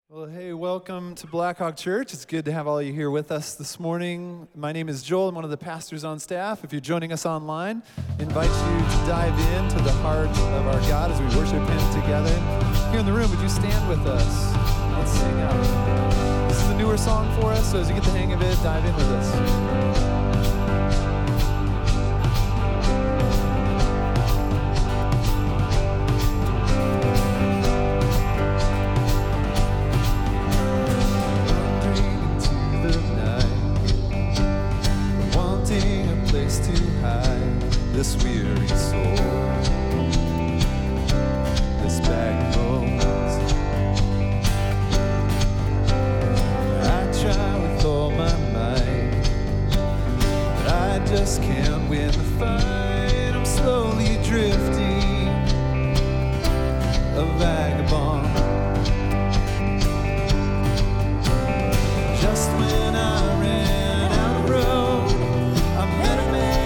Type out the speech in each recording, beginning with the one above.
Well, hey, welcome to Blackhawk Church. It's good to have all of you here with us this morning. My name is Joel. I'm one of the pastors on staff. If you're joining us online, I invite you to dive into the heart of our God as we worship Him together. Here in the room, would you stand with us? Let's sing out. This is a newer song for us, so as you get the hang of it, dive in with us. This weary soul, this bag of bones. I try with all my might, but I just can't win the fight. I'm slowly drifting, a vagabond. Just when I ran out of road, I met a man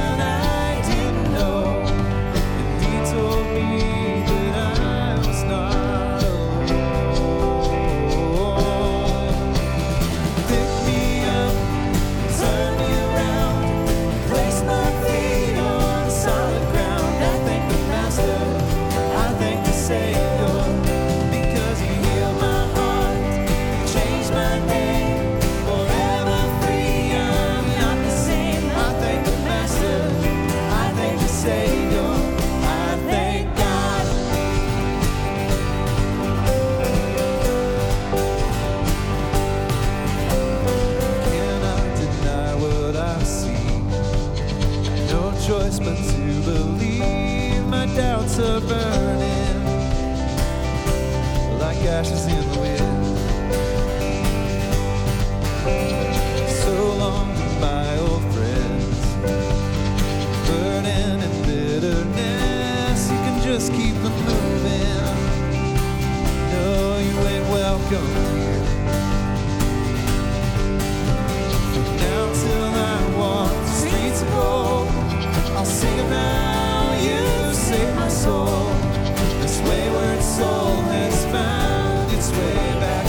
told me that I was not alone. Pick me up, turn me around, place my feet on solid ground. I thank the Master, I thank the Savior, because He healed my heart, He changed my name, forever free. I'm not the same. I thank the Master, I thank the Savior. Choice but to believe. My doubts are burning like ashes in the wind. So long goodbye, old friends. Burden and bitterness, you can just keep them moving. No, you ain't welcome here. Now till I walk the streets of gold, I'll sing about you, save my soul. This wayward soul has found its way back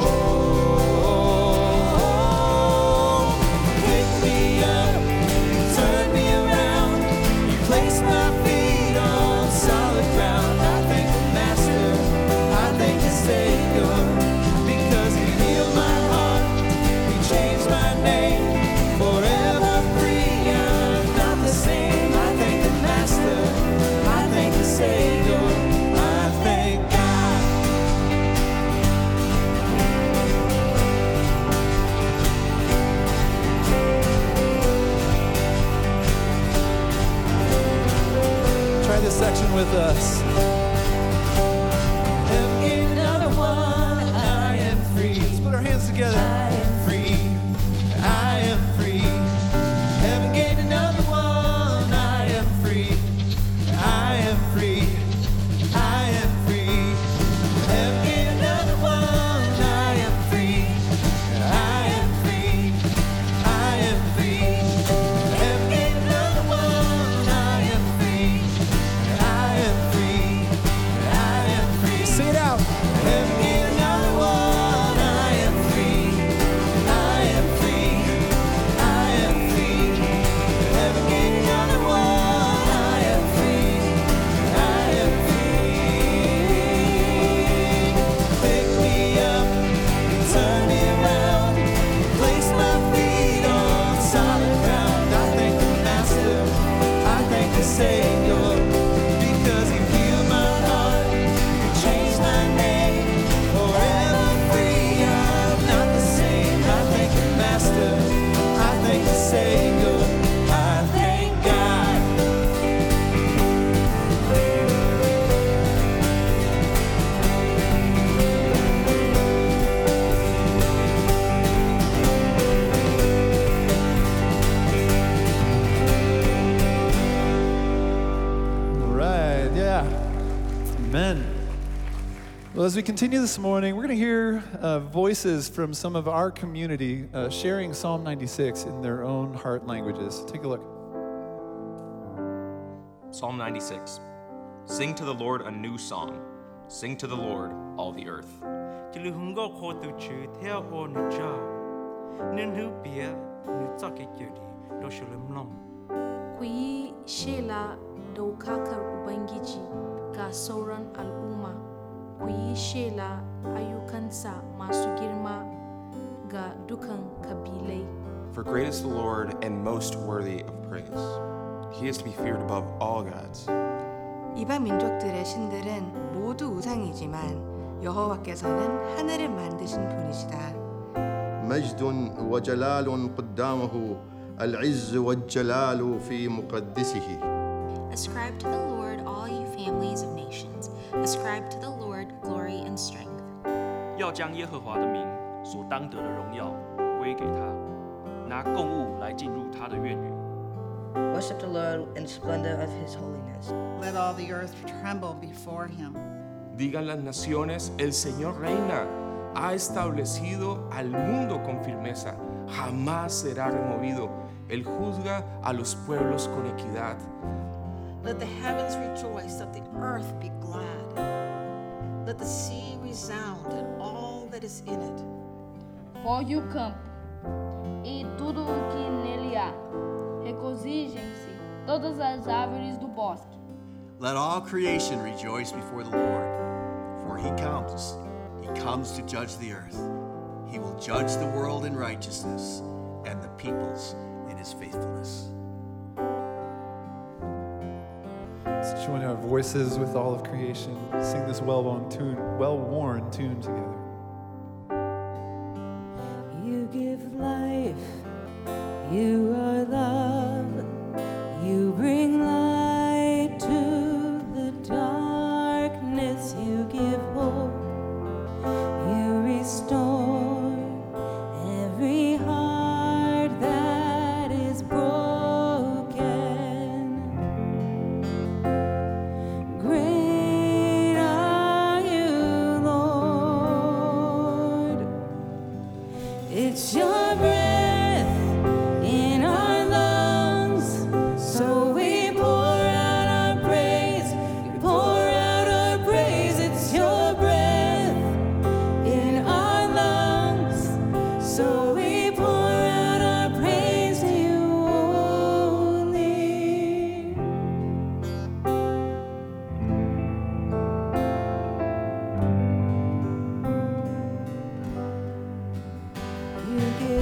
home. Pick me up, turn me around, you place my feet on solid ground. I thank the Master, I thank the Savior, because He healed my heart, He changed my name, forever free. I'm not the same. I thank the Savior, I thank God. Try this section with us. Never gain another one, I am free. Let's put our hands together. I am free, I am free. Haven't gained another one, I am free. I am free, I am free. Haven't gained another one, I am free. I am free, I am free. Haven't gained another one, I am free. I am free, I am free. Sing it out. Haven't gained another one, I am free. I am free, I am free. Haven't gained another one. Savior, because He healed my heart, He changed my name, forever free. I'm not the same. I thank the Master, I thank the Savior, I thank God. Amen. Well, as we continue this morning, we're going to hear voices from some of our community sharing Psalm 96 in their own heart languages. Take a look. Psalm 96. Sing to the Lord a new song. Sing to the Lord, all the earth. chỉ lưu hung gõ khó từ chữ theo ô nữ cha nên hữu bia nữ cho cái kiểu đi đó sẽ làm lòng ku yi shela daukakar Ubangiji ga sauran al'umma, ku yi shela ayyukansa masu girma ga dukan kabilai. For great is the Lord and most worthy of praise. He is to be feared above all gods. 이방 민족들의 신들은 모두 우상이지만 여호와께서는 하늘을 만드신 분이시다. مجد وجلال قدامه العز والجلال في مقدسه. Ascribe to the Lord, all you families of nations. Ascribe to the Lord glory and strength. 要将耶和华的名所当得的荣耀归给他，拿供物来进入他的院宇。 Worship the Lord in the splendor of His holiness. Let all the earth tremble before him. Digan las naciones, el Señor reina, ha establecido al mundo con firmeza, jamás será removido. Él juzga a los pueblos con equidad. Let the heavens rejoice, let the earth be glad. Let the sea resound and all that is in it. Folgue o campo e tudo o que nele há. Regozijem-se todas as árvores do bosque. Let all creation rejoice before the Lord, for he comes to judge the earth. He will judge the world in righteousness and the peoples in his faithfulness. Let's join our voices with all of creation. Sing this well-worn tune together. You give life, you are love, you bring light to the darkness, you give hope, you restore every heart that is broken. Great are you, Lord. It's your breath in our lungs, so we pour out our praise. We pour out our praise. It's your breath in our lungs, so we pour out our praise to you only. You give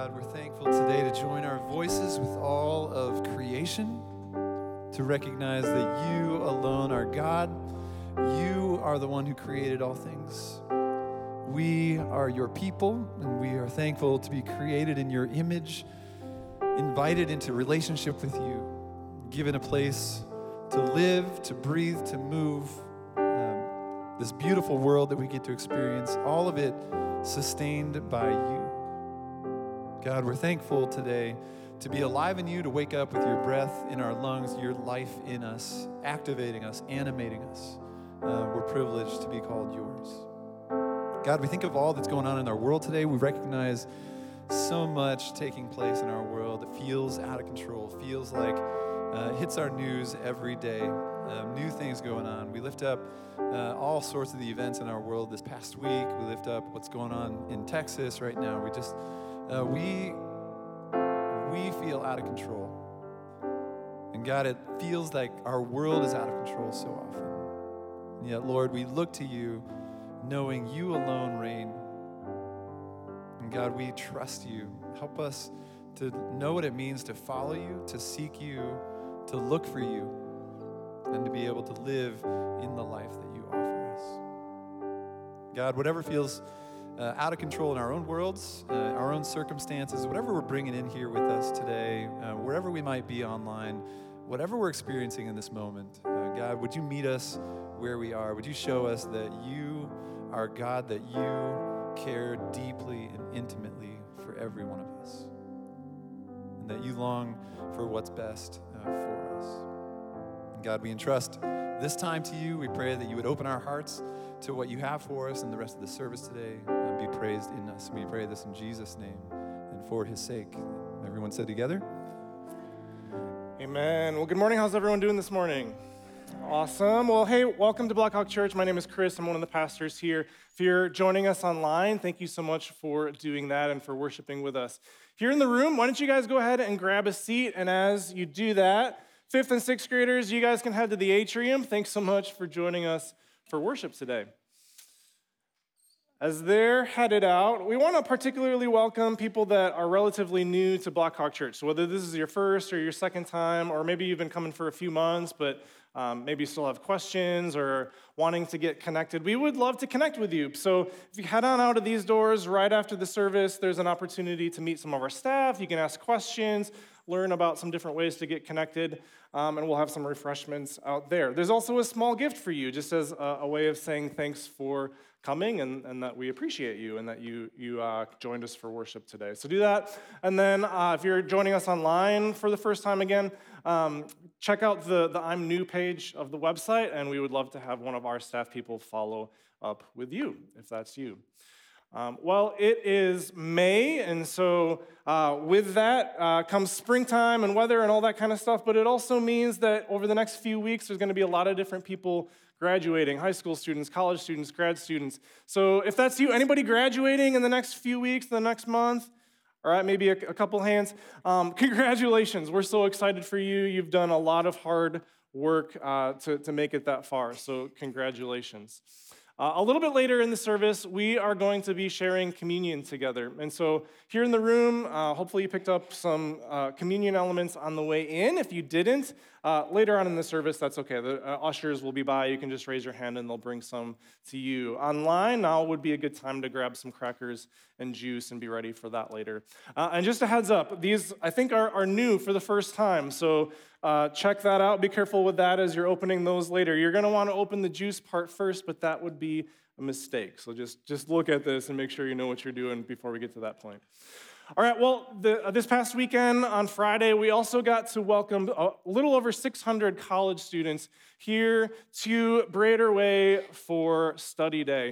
God, we're thankful today to join our voices with all of creation, to recognize that you alone are God. You are the one who created all things. We are your people, and we are thankful to be created in your image, invited into relationship with you, given a place to live, to breathe, to move. This beautiful world that we get to experience, all of it sustained by you. God, we're thankful today to be alive in you, to wake up with your breath in our lungs, your life in us, activating us, animating us. We're privileged to be called yours. God, we think of all that's going on in our world today. We recognize so much taking place in our world that feels out of control, feels like it hits our news every day. New things going on. We lift up all sorts of the events in our world this past week. We lift up what's going on in Texas right now. We just, we feel out of control. And God, it feels like our world is out of control so often. And yet, Lord, we look to you knowing you alone reign. And God, we trust you. Help us to know what it means to follow you, to seek you, to look for you, and to be able to live in the life that you offer us. God, whatever feels out of control in our own worlds, our own circumstances, whatever we're bringing in here with us today, wherever we might be online, whatever we're experiencing in this moment, God, would you meet us where we are? Would you show us that you are God, that you care deeply and intimately for every one of us, and that you long for what's best for us. And God, we entrust this time to you. We pray that you would open our hearts to what you have for us in the rest of the service today, and be praised in us. We pray this in Jesus' name and for his sake. Everyone said together? Amen. Well, good morning. How's everyone doing this morning? Awesome. Well, hey, welcome to Blackhawk Church. My name is Chris. I'm one of the pastors here. If you're joining us online, thank you so much for doing that and for worshiping with us. Here in the room, why don't you guys go ahead and grab a seat, and as you do that, 5th and 6th graders, you guys can head to the atrium. Thanks so much for joining us for worship today. As they're headed out, we want to particularly welcome people that are relatively new to Blackhawk Church. So whether this is your first or your second time, or maybe you've been coming for a few months, but maybe you still have questions or wanting to get connected, we would love to connect with you. So if you head on out of these doors right after the service, there's an opportunity to meet some of our staff. You can ask questions, learn about some different ways to get connected, and we'll have some refreshments out there. There's also a small gift for you, just as a way of saying thanks for coming and that we appreciate you and that you joined us for worship today. So do that. And then if you're joining us online for the first time again, check out the I'm New page of the website, and we would love to have one of our staff people follow up with you, if that's you. Well, it is May, and so with that comes springtime and weather and all that kind of stuff, but it also means that over the next few weeks, there's going to be a lot of different people graduating, high school students, college students, grad students. So if that's you, anybody graduating in the next few weeks, the next month, all right, maybe a couple hands, congratulations. We're so excited for you. You've done a lot of hard work to make it that far, so congratulations. A little bit later in the service, we are going to be sharing communion together. And so here in the room, hopefully you picked up some communion elements on the way in. If you didn't, later on in the service, that's okay. The ushers will be by. You can just raise your hand and they'll bring some to you. Online, now would be a good time to grab some crackers and juice and be ready for that later. And just a heads up, these I think are new for the first time. So check that out. Be careful with that as you're opening those later. You're going to want to open the juice part first, but that would be a mistake. So just look at this and make sure you know what you're doing before we get to that point. All right, well, this past weekend on Friday, we also got to welcome a little over 600 college students here to Brader Way for Study Day.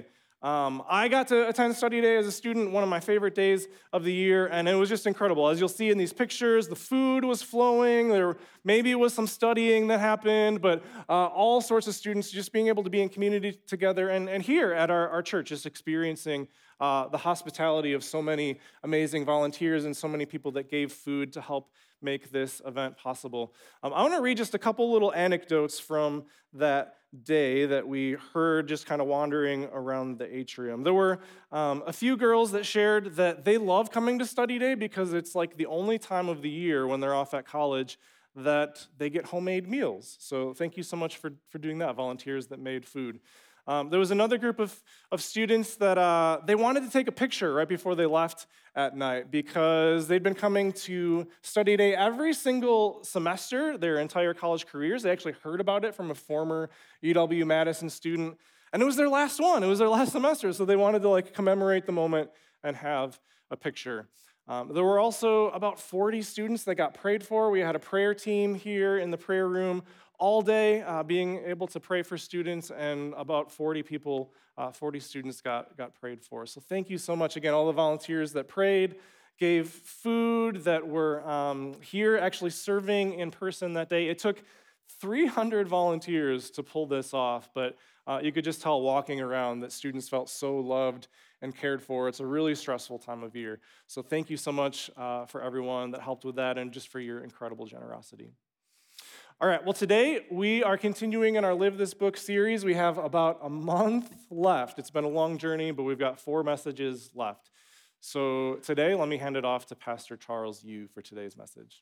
I got to attend Study Day as a student, one of my favorite days of the year, and it was just incredible. As you'll see in these pictures, the food was flowing. There maybe was some studying that happened, but all sorts of students just being able to be in community together and here at our church, just experiencing the hospitality of so many amazing volunteers and so many people that gave food to help make this event possible. I want to read just a couple little anecdotes from that day that we heard just kind of wandering around the atrium. There were a few girls that shared that they love coming to study day because it's like the only time of the year when they're off at college that they get homemade meals. So thank you so much for doing that, volunteers that made food. There was another group of students that they wanted to take a picture right before they left at night because they'd been coming to study day every single semester, their entire college careers. They actually heard about it from a former UW-Madison student, and it was their last one. It was their last semester, so they wanted to commemorate the moment and have a picture. There were also about 40 students that got prayed for. We had a prayer team here in the prayer room all day, being able to pray for students, and about 40 students got prayed for. So thank you so much again, all the volunteers that prayed, gave food, that were here actually serving in person that day. It took 300 volunteers to pull this off, but you could just tell walking around that students felt so loved and cared for. It's a really stressful time of year. So thank you so much for everyone that helped with that and just for your incredible generosity. All right, well, today we are continuing in our Live This Book series. We have about a month left. It's been a long journey, but we've got 4 messages left. So today, let me hand it off to Pastor Charles Yu for today's message.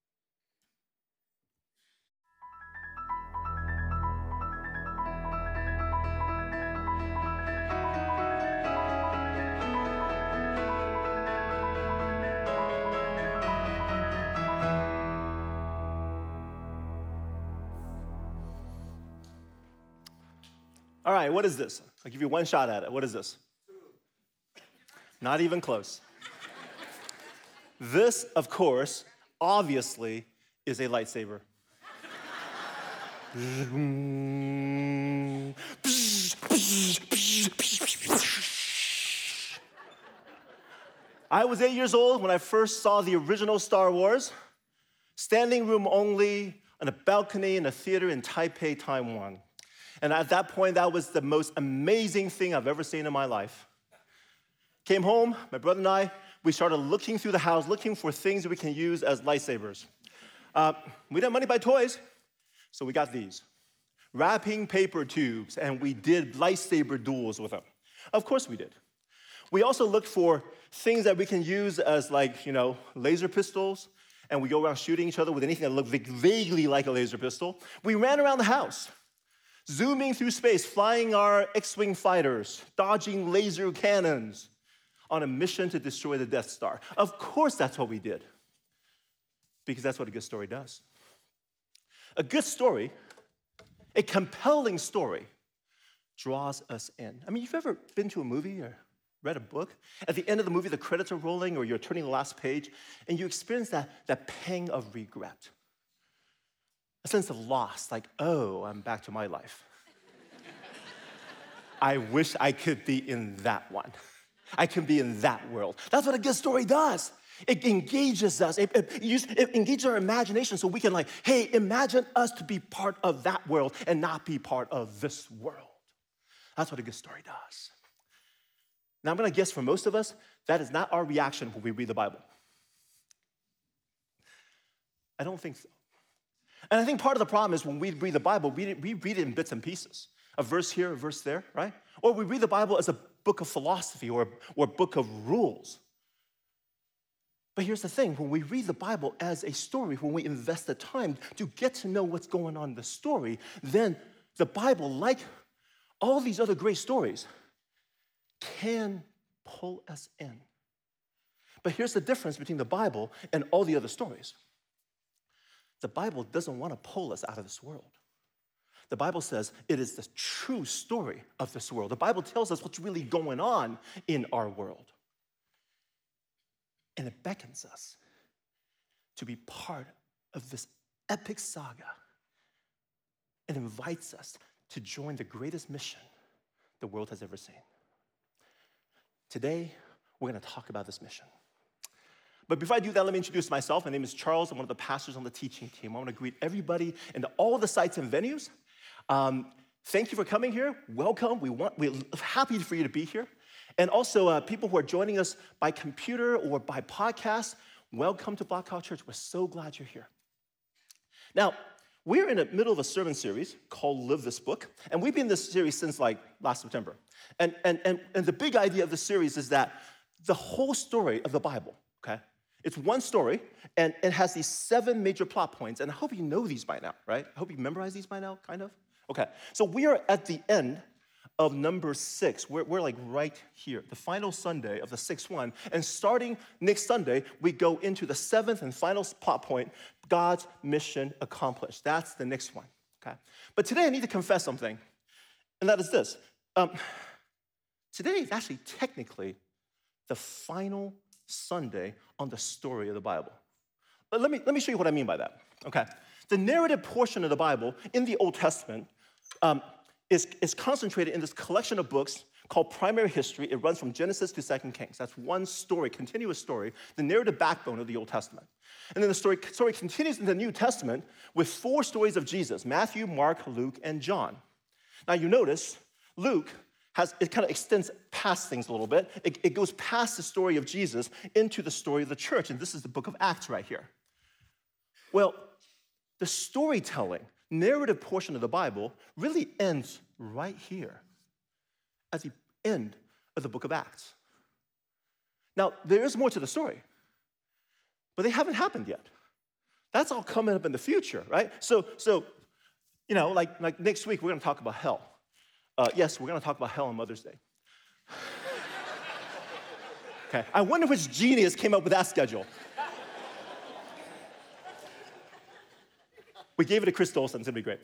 All right, what is this? I'll give you one shot at it. What is this? Not even close. This, of course, obviously, is a lightsaber. I was 8 years old when I first saw the original Star Wars. Standing room only, on a balcony in a theater in Taipei, Taiwan. And at that point, that was the most amazing thing I've ever seen in my life. Came home, my brother and I, we started looking through the house, looking for things that we can use as lightsabers. We didn't have money to buy toys, so we got these. Wrapping paper tubes, and we did lightsaber duels with them. Of course we did. We also looked for things that we can use as laser pistols, and we go around shooting each other with anything that looked vaguely like a laser pistol. We ran around the house, zooming through space, flying our X-Wing fighters, dodging laser cannons on a mission to destroy the Death Star. Of course that's what we did, because that's what a good story does. A good story, a compelling story, draws us in. I mean, you've ever been to a movie or read a book? At the end of the movie, the credits are rolling or you're turning the last page, and you experience that pang of regret. A sense of loss, like, oh, I'm back to my life. I wish I could be in that one. I can be in that world. That's what a good story does. It engages us. It engages our imagination so we can hey, imagine us to be part of that world and not be part of this world. That's what a good story does. Now, I'm going to guess for most of us, that is not our reaction when we read the Bible. I don't think so. And I think part of the problem is when we read the Bible, we read it in bits and pieces. A verse here, a verse there, right? Or we read the Bible as a book of philosophy or a book of rules. But here's the thing, when we read the Bible as a story, when we invest the time to get to know what's going on in the story, then the Bible, like all these other great stories, can pull us in. But here's the difference between the Bible and all the other stories. The Bible doesn't want to pull us out of this world. The Bible says it is the true story of this world. The Bible tells us what's really going on in our world. And it beckons us to be part of this epic saga. It invites us to join the greatest mission the world has ever seen. Today, we're going to talk about this mission. But before I do that, let me introduce myself. My name is Charles. I'm one of the pastors on the teaching team. I want to greet everybody and all the sites and venues. Thank you for coming here. Welcome. We're happy for you to be here. And also, people who are joining us by computer or by podcast, Welcome to Black Hawk Church. We're so glad you're here. Now, we're in the middle of a sermon series called Live This Book, and we've been in this series since like last September. And the big idea of the series is that the whole story of the Bible, okay, it's one story, and it has these 7 major plot points, and I hope you know these by now, right? I hope you memorize these by now, kind of. Okay, so we are at the end of number 6. We're like right here, the final Sunday of the 6th one. And starting next Sunday, we go into the 7th and final plot point, God's mission accomplished. That's the next one, okay? But today I need to confess something, and that is this. Today is actually technically the final Sunday on the story of the Bible. Let me show you what I mean by that, okay? The narrative portion of the Bible in the Old Testament is concentrated in this collection of books called Primary History. It runs from Genesis to 2 Kings. That's one story, continuous story, the narrative backbone of the Old Testament. And then the story continues in the New Testament with 4 stories of Jesus, Matthew, Mark, Luke, and John. Now you notice Luke it kind of extends past things a little bit. It goes past the story of Jesus into the story of the church, and this is the book of Acts right here. Well, the storytelling, narrative portion of the Bible really ends right here at the end of the book of Acts. Now, there is more to the story, but they haven't happened yet. That's all coming up in the future, right? So you know, like next week, we're going to talk about hell. Yes, we're going to talk about hell on Mother's Day. Okay, I wonder which genius came up with that schedule. We gave it to Chris Dolson, it's going to be great.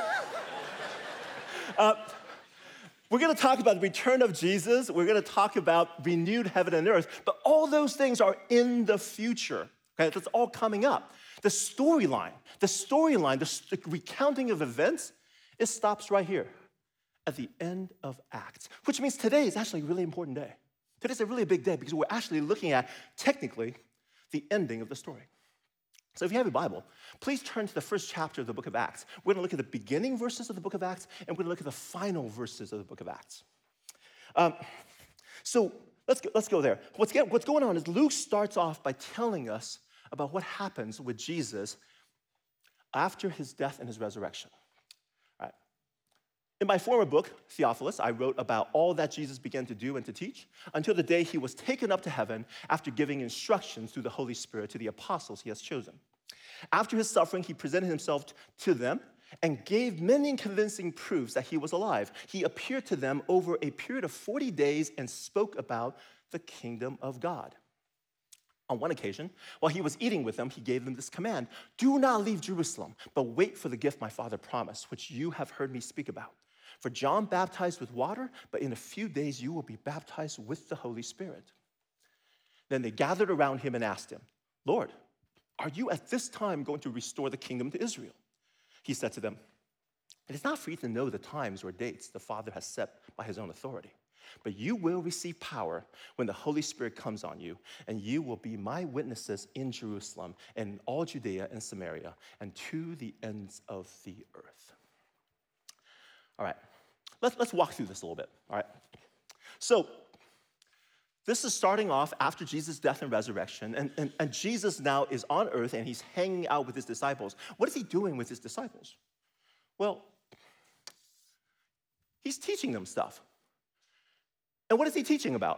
We're going to talk about the return of Jesus. We're going to talk about renewed heaven and earth. But all those things are in the future. Okay, that's all coming up. The storyline, the recounting of events, it stops right here at the end of Acts, which means today is actually a really important day. Today's a really big day because we're actually looking at, technically, the ending of the story. So if you have a Bible, please turn to the first chapter of the book of Acts. We're going to look at the beginning verses of the book of Acts, and we're going to look at the final verses of the book of Acts. So let's go there. What's going on is Luke starts off by telling us about what happens with Jesus after his death and his resurrection. All right. In my former book, Theophilus, I wrote about all that Jesus began to do and to teach until the day he was taken up to heaven after giving instructions through the Holy Spirit to the apostles he has chosen. After his suffering, he presented himself to them and gave many convincing proofs that he was alive. He appeared to them over a period of 40 days and spoke about the kingdom of God. On one occasion, while he was eating with them, he gave them this command: "Do not leave Jerusalem, but wait for the gift my Father promised, which you have heard me speak about. For John baptized with water, but in a few days you will be baptized with the Holy Spirit." Then they gathered around him and asked him, "Lord, are you at this time going to restore the kingdom to Israel?" He said to them, "It is not for you to know the times or dates the Father has set by his own authority. But you will receive power when the Holy Spirit comes on you, and you will be my witnesses in Jerusalem and in all Judea and Samaria and to the ends of the earth." All right, let's walk through this a little bit, all right? So this is starting off after Jesus' death and resurrection, and Jesus now is on earth, and he's hanging out with his disciples. What is he doing with his disciples? Well, he's teaching them stuff. And what is he teaching about?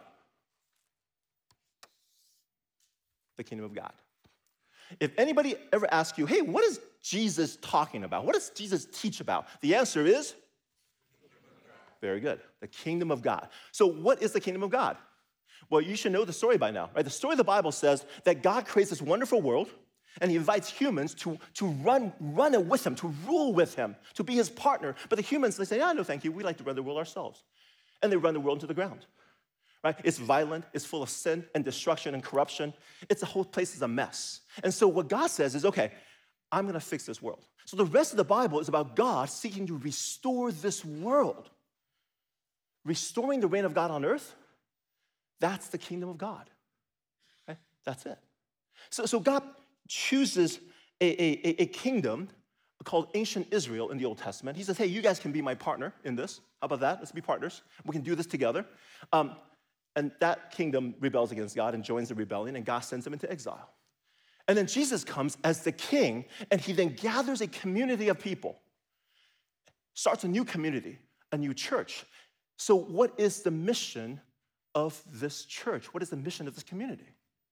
The kingdom of God. If anybody ever asks you, hey, what is Jesus talking about? What does Jesus teach about? The answer is, very good, the kingdom of God. So what is the kingdom of God? Well, you should know the story by now, right? The story of the Bible says that God creates this wonderful world, and he invites humans to run it with him, to rule with him, to be his partner. But the humans, they say, no, thank you, we like to run the world ourselves. And they run the world into the ground, right? It's violent, it's full of sin and destruction and corruption. The whole place is a mess. And so what God says is, okay, I'm gonna fix this world. So the rest of the Bible is about God seeking to restore this world. Restoring the reign of God on earth, that's the kingdom of God, okay? That's it. So God chooses a kingdom called ancient Israel in the Old Testament. He says, hey, you guys can be my partner in this. How about that? Let's be partners. We can do this together. And that kingdom rebels against God and joins the rebellion, and God sends them into exile. And then Jesus comes as the king, and he then gathers a community of people, starts a new community, a new church. So what is the mission of this church? What is the mission of this community?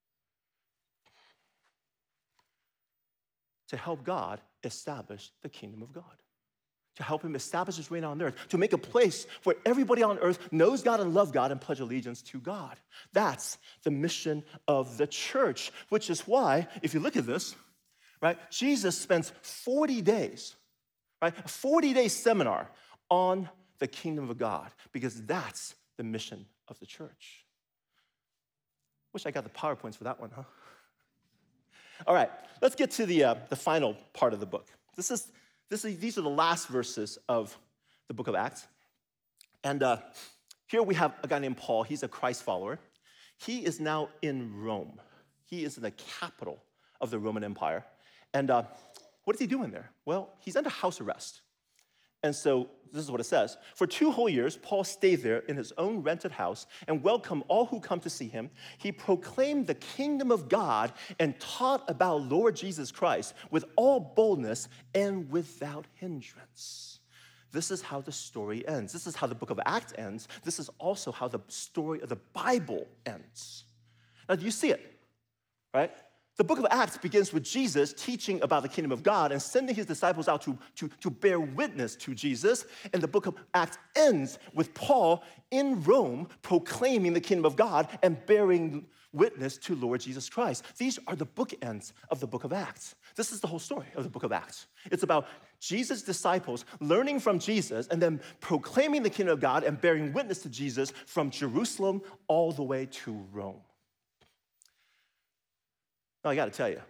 To help God establish the kingdom of God. To help him establish his reign on earth, to make a place where everybody on earth knows God and loves God and pledge allegiance to God. That's the mission of the church, which is why, if you look at this, right, Jesus spends 40 days, right, a 40-day seminar on the kingdom of God, because that's the mission of the church. Wish I got the PowerPoints for that one, huh? All right, let's get to the final part of the book. These are the last verses of the book of Acts. And here we have a guy named Paul. He's a Christ follower. He is now in Rome. He is in the capital of the Roman Empire. And what is he doing there? Well, he's under house arrest. And so this is what it says. For 2 whole years, Paul stayed there in his own rented house and welcomed all who come to see him. He proclaimed the kingdom of God and taught about Lord Jesus Christ with all boldness and without hindrance. This is how the story ends. This is how the book of Acts ends. This is also how the story of the Bible ends. Now, do you see it? Right? The book of Acts begins with Jesus teaching about the kingdom of God and sending his disciples out to bear witness to Jesus. And the book of Acts ends with Paul in Rome proclaiming the kingdom of God and bearing witness to Lord Jesus Christ. These are the bookends of the book of Acts. This is the whole story of the book of Acts. It's about Jesus' disciples learning from Jesus and then proclaiming the kingdom of God and bearing witness to Jesus from Jerusalem all the way to Rome. Now, I got to tell you,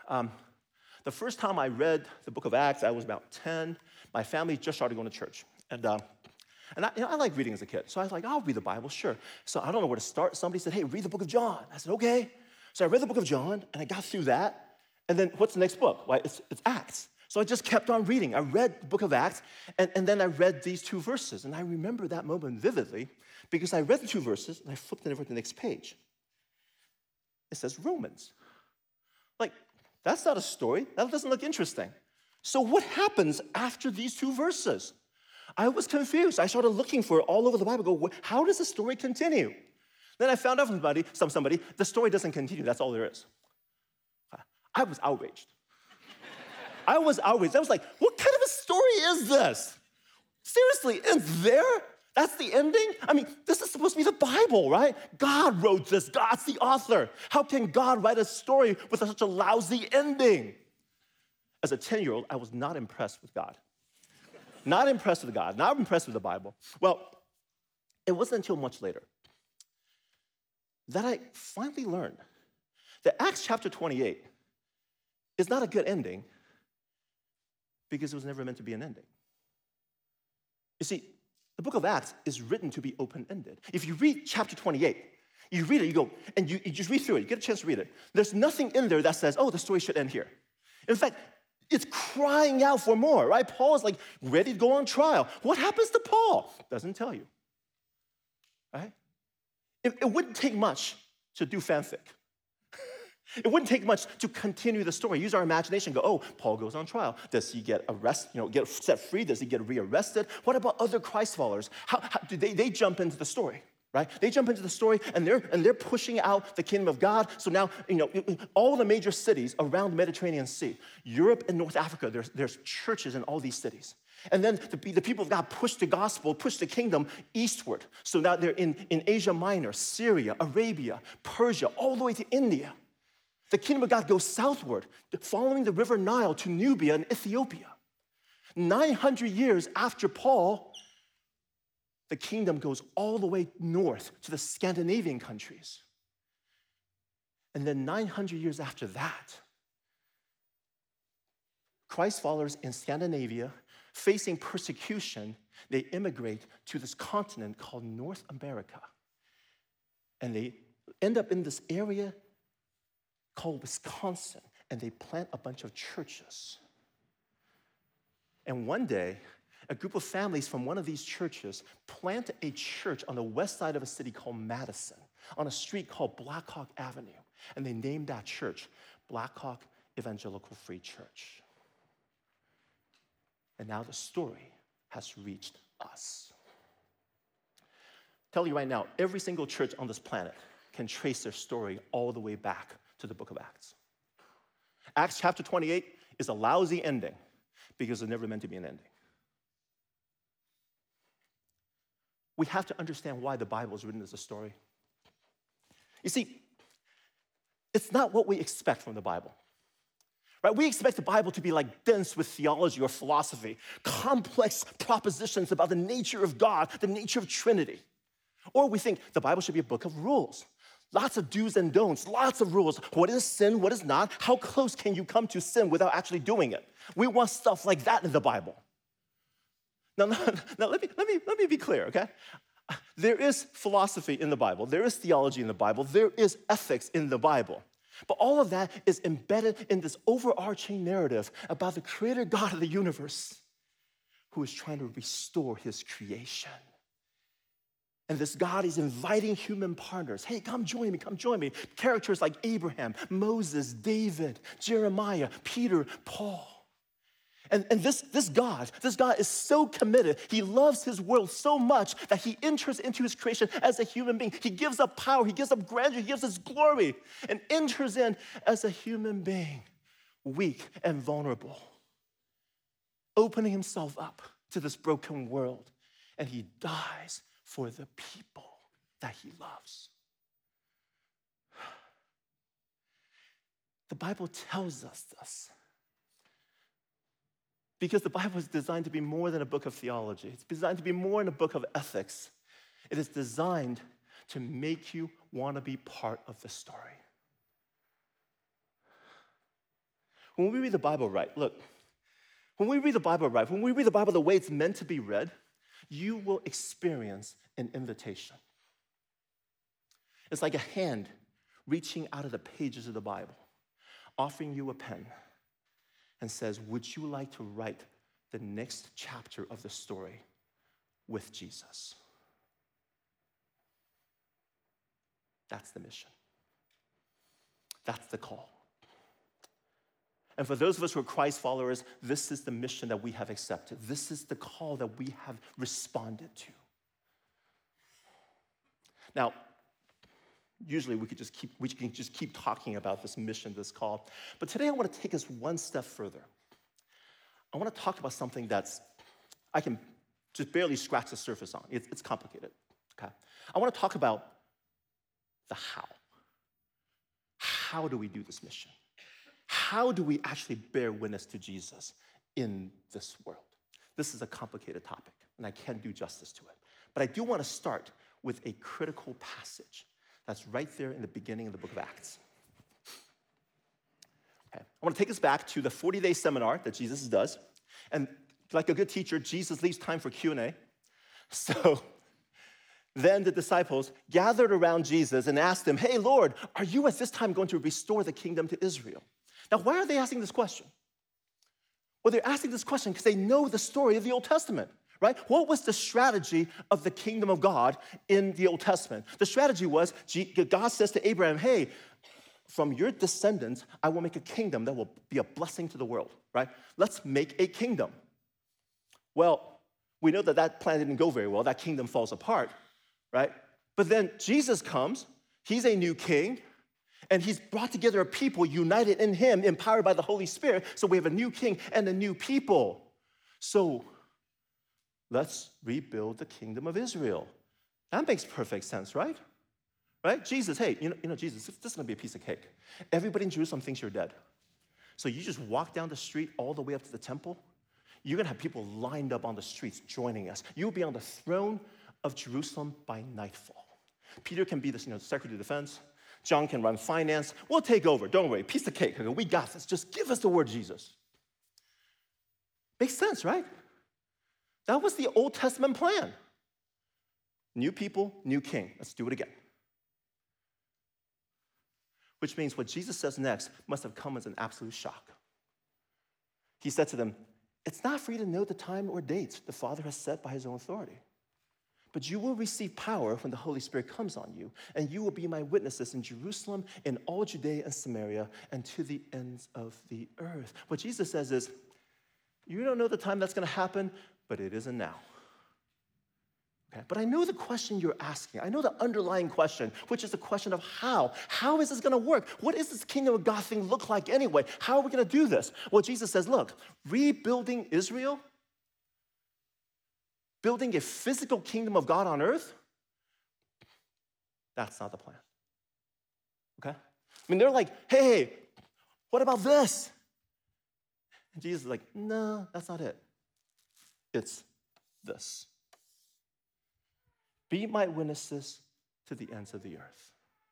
the first time I read the book of Acts, I was about 10. My family just started going to church. And I like reading as a kid. So I was like, I'll read the Bible, sure. So I don't know where to start. Somebody said, hey, read the book of John. I said, okay. So I read the book of John, and I got through that. And then what's the next book? Well, it's Acts. So I just kept on reading. I read the book of Acts, and then I read these 2 verses. And I remember that moment vividly because I read the 2 verses, and I flipped it over to the next page. It says Romans. Like, that's not a story. That doesn't look interesting. So what happens after these 2 verses? I was confused. I started looking for it all over the Bible. How does the story continue? Then I found out from somebody, the story doesn't continue. That's all there is. I was outraged. I was like, what kind of a story is this? Seriously, ends there? That's the ending? I mean, this is supposed to be the Bible, right? God wrote this. God's the author. How can God write a story with such a lousy ending? As a 10-year-old, I was not impressed with God. Not impressed with God, not impressed with the Bible. Well, it wasn't until much later that I finally learned that Acts chapter 28 is not a good ending because it was never meant to be an ending. You see, the book of Acts is written to be open-ended. If you read chapter 28, you read it, you go, and you just read through it. You get a chance to read it. There's nothing in there that says, oh, the story should end here. In fact, it's crying out for more, right? Paul is like ready to go on trial. What happens to Paul? Doesn't tell you, right? It wouldn't take much to do fanfic. It wouldn't take much to continue the story. Use our imagination. Go, oh, Paul goes on trial. Does he get arrested? Get set free? Does he get rearrested? What about other Christ followers? How do they jump into the story? Right? They jump into the story and they're pushing out the kingdom of God. So now, all the major cities around the Mediterranean Sea, Europe and North Africa, there's churches in all these cities. And then the people of God push the gospel, push the kingdom eastward. So now they're in Asia Minor, Syria, Arabia, Persia, all the way to India. The kingdom of God goes southward, following the river Nile to Nubia and Ethiopia. 900 years after Paul, the kingdom goes all the way north to the Scandinavian countries. And then 900 years after that, Christ followers in Scandinavia, facing persecution, they immigrate to this continent called North America. And they end up in this area called Wisconsin, and they plant a bunch of churches. And one day, a group of families from one of these churches plant a church on the west side of a city called Madison, on a street called Blackhawk Avenue, and they named that church Blackhawk Evangelical Free Church. And now the story has reached us. Tell you right now, every single church on this planet can trace their story all the way back to the book of Acts. Acts chapter 28 is a lousy ending because it never meant to be an ending. We have to understand why the Bible is written as a story. You see, it's not what we expect from the Bible. Right? We expect the Bible to be like dense with theology or philosophy, complex propositions about the nature of God, the nature of Trinity. Or we think the Bible should be a book of rules. Lots of do's and don'ts, lots of rules. What is sin, what is not? How close can you come to sin without actually doing it? We want stuff like that in the Bible. Now let me be clear, okay? There is philosophy in the Bible. There is theology in the Bible. There is ethics in the Bible. But all of that is embedded in this overarching narrative about the creator God of the universe who is trying to restore his creation. And this God is inviting human partners. Hey, come join me, come join me. Characters like Abraham, Moses, David, Jeremiah, Peter, Paul. And this God is so committed. He loves his world so much that he enters into his creation as a human being. He gives up power, he gives up grandeur, he gives us glory, and enters in as a human being, weak and vulnerable, opening himself up to this broken world. And he dies for the people that he loves. The Bible tells us this because the Bible is designed to be more than a book of theology. It's designed to be more than a book of ethics. It is designed to make you want to be part of the story. When we read the Bible right, look, when we read the Bible right, when we read the Bible the way it's meant to be read, you will experience an invitation. It's like a hand reaching out of the pages of the Bible, offering you a pen and says, would you like to write the next chapter of the story with Jesus? That's the mission. That's the call. And for those of us who are Christ followers, this is the mission that we have accepted. This is the call that we have responded to. Now, usually we can just keep talking about this mission, this call. But today I want to take us one step further. I want to talk about something I can just barely scratch the surface on. It's complicated, okay? I want to talk about the how. How do we do this mission? How do we actually bear witness to Jesus in this world? This is a complicated topic, and I can't do justice to it. But I do want to start with a critical passage that's right there in the beginning of the book of Acts. Okay. I want to take us back to the 40-day seminar that Jesus does. And like a good teacher, Jesus leaves time for Q&A. So then the disciples gathered around Jesus and asked him, hey, Lord, are you at this time going to restore the kingdom to Israel? Now, why are they asking this question? Well, they're asking this question because they know the story of the Old Testament, right? What was the strategy of the kingdom of God in the Old Testament? The strategy was, God says to Abraham, hey, from your descendants, I will make a kingdom that will be a blessing to the world, right? Let's make a kingdom. Well, we know that plan didn't go very well. That kingdom falls apart, right? But then Jesus comes. He's a new king. And he's brought together a people united in him, empowered by the Holy Spirit. So we have a new king and a new people. So let's rebuild the kingdom of Israel. That makes perfect sense, right? Right? Jesus, hey, you know, Jesus, this is going to be a piece of cake. Everybody in Jerusalem thinks you're dead. So you just walk down the street all the way up to the temple. You're going to have people lined up on the streets joining us. You'll be on the throne of Jerusalem by nightfall. Peter can be the Secretary of Defense. John can run finance. We'll take over. Don't worry. Piece of cake. We got this. Just give us the word Jesus. Makes sense, right? That was the Old Testament plan. New people, new king. Let's do it again. Which means what Jesus says next must have come as an absolute shock. He said to them, it's not for you to know the time or dates the Father has set by his own authority. but you will receive power when the Holy Spirit comes on you, and you will be my witnesses in Jerusalem, in all Judea and Samaria, and to the ends of the earth. What Jesus says is, you don't know the time that's going to happen, but it isn't now. Okay? But I know the question you're asking. I know the underlying question, which is the question of how. How is this going to work? What does this kingdom of God thing look like anyway? How are we going to do this? Well, Jesus says, look, rebuilding Israel, building a physical kingdom of God on earth, that's not the plan. Okay? I mean, they're like, hey, what about this? And Jesus is like, no, that's not it. It's this. Be my witnesses to the ends of the earth.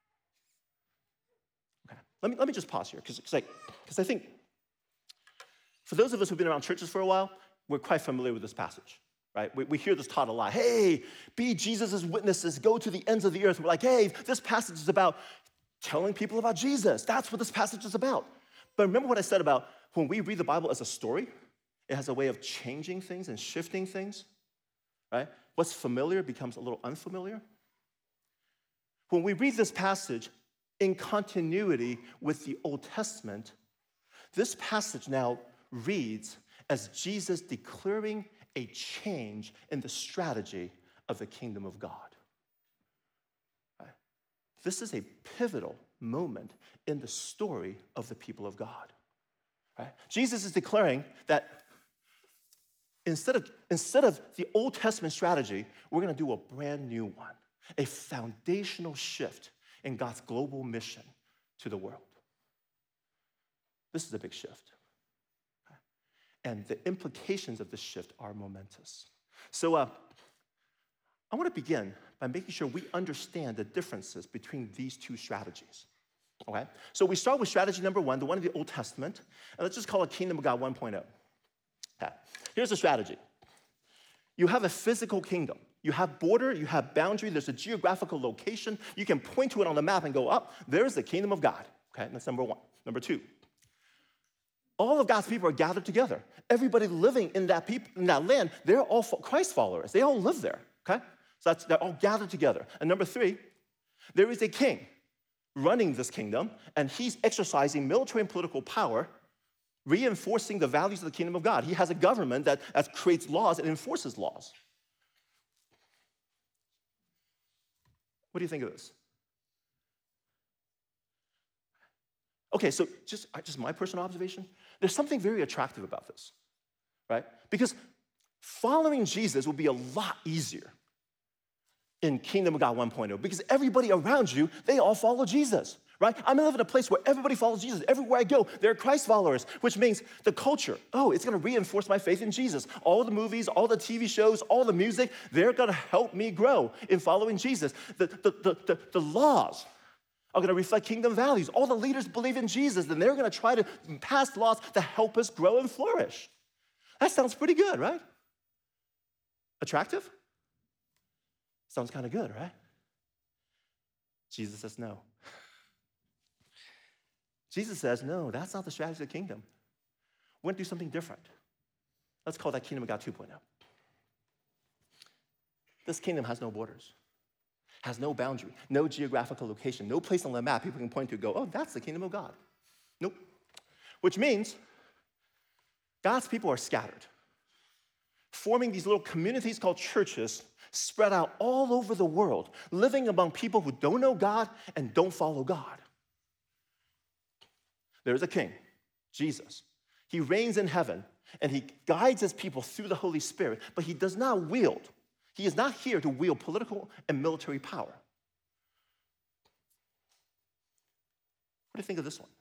Okay, let me just pause here, because I think for those of us who've been around churches for a while, we're quite familiar with this passage. Right? We hear this taught a lot. Hey, be Jesus' witnesses, go to the ends of the earth. We're like, hey, this passage is about telling people about Jesus. That's what this passage is about. But remember what I said about when we read the Bible as a story, it has a way of changing things and shifting things, right? What's familiar becomes a little unfamiliar. When we read this passage in continuity with the Old Testament, this passage now reads as Jesus declaring a change in the strategy of the kingdom of God. Right? This is a pivotal moment in the story of the people of God. Right? Jesus is declaring that instead of the Old Testament strategy, we're going to do a brand new one, a foundational shift in God's global mission to the world. This is a big shift. And the implications of this shift are momentous. So I want to begin by making sure we understand the differences between these two strategies. Okay? So we start with strategy number one, the one in the Old Testament, and let's just call it Kingdom of God 1.0. Okay. Here's the strategy. You have a physical kingdom. You have border, you have boundary, there's a geographical location. You can point to it on the map and go, up, there's the kingdom of God. Okay, that's number one. Number two, all of God's people are gathered together. Everybody living in that land, they're all Christ followers. They all live there, okay? So they're all gathered together. And number three, there is a king running this kingdom, and he's exercising military and political power, reinforcing the values of the kingdom of God. He has a government that creates laws and enforces laws. What do you think of this? Okay, so just my personal observation, there's something very attractive about this, right? Because following Jesus will be a lot easier in Kingdom of God 1.0 because everybody around you, they all follow Jesus, right? I'm gonna live in a place where everybody follows Jesus. Everywhere I go, they're Christ followers, which means the culture, it's gonna reinforce my faith in Jesus. All the movies, all the TV shows, all the music, they're gonna help me grow in following Jesus. The laws are going to reflect kingdom values. All the leaders believe in Jesus, and they're going to try to pass laws to help us grow and flourish. That sounds pretty good, right? Attractive? Sounds kind of good, right? Jesus says no. Jesus says, no, that's not the strategy of the kingdom. We're going to do something different. Let's call that Kingdom of God 2.0. This kingdom has no borders. Has no boundary, no geographical location, no place on the map people can point to and go, oh, that's the kingdom of God. Nope. Which means God's people are scattered, forming these little communities called churches spread out all over the world, living among people who don't know God and don't follow God. There's a king, Jesus. He reigns in heaven, and he guides his people through the Holy Spirit, but he does not wield. He is not here to wield political and military power. What do you think of this one?